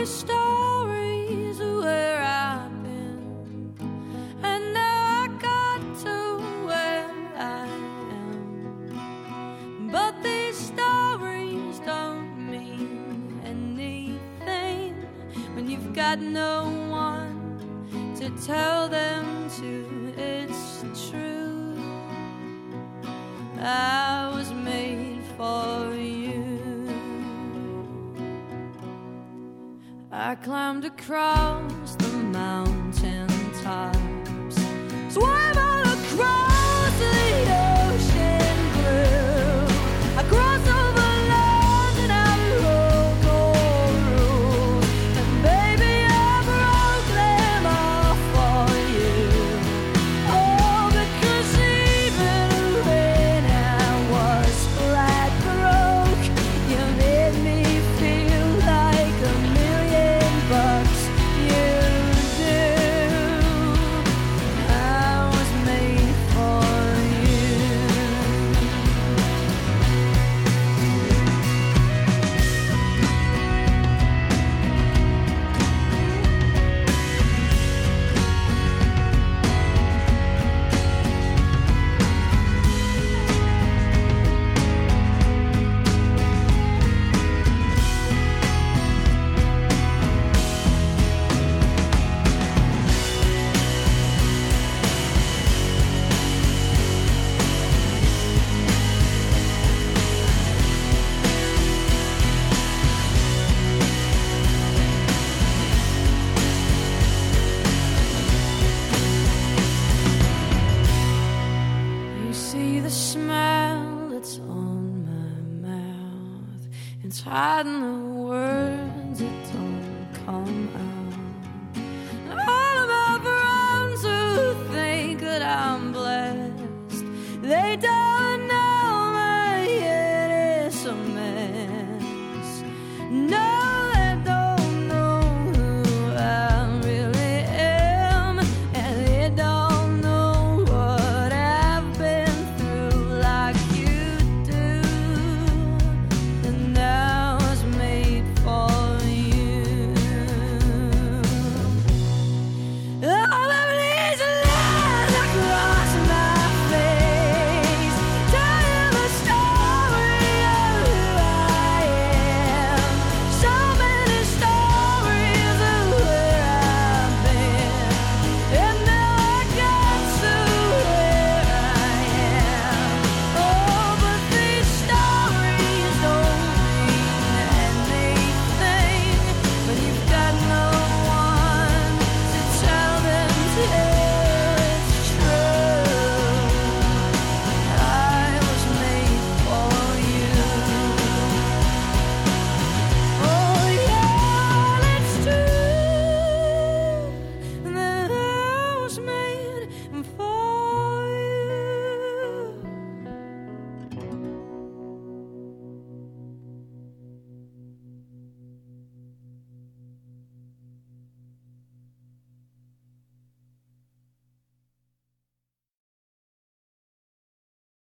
the stories of where I've been, and now I got to where I am. But these stories don't mean anything when you've got no one to tell them to. It's true, I was made for you. I climbed across the mountain tops, swam all across the ocean blue. I crossed over land and I broke all rules, and baby I broke them all for you. Oh, because even when I was flat broke, you made me feel like a million bucks. You do. I was made for you. You see the smile that's on my mouth, it's hiding the words that don't come out.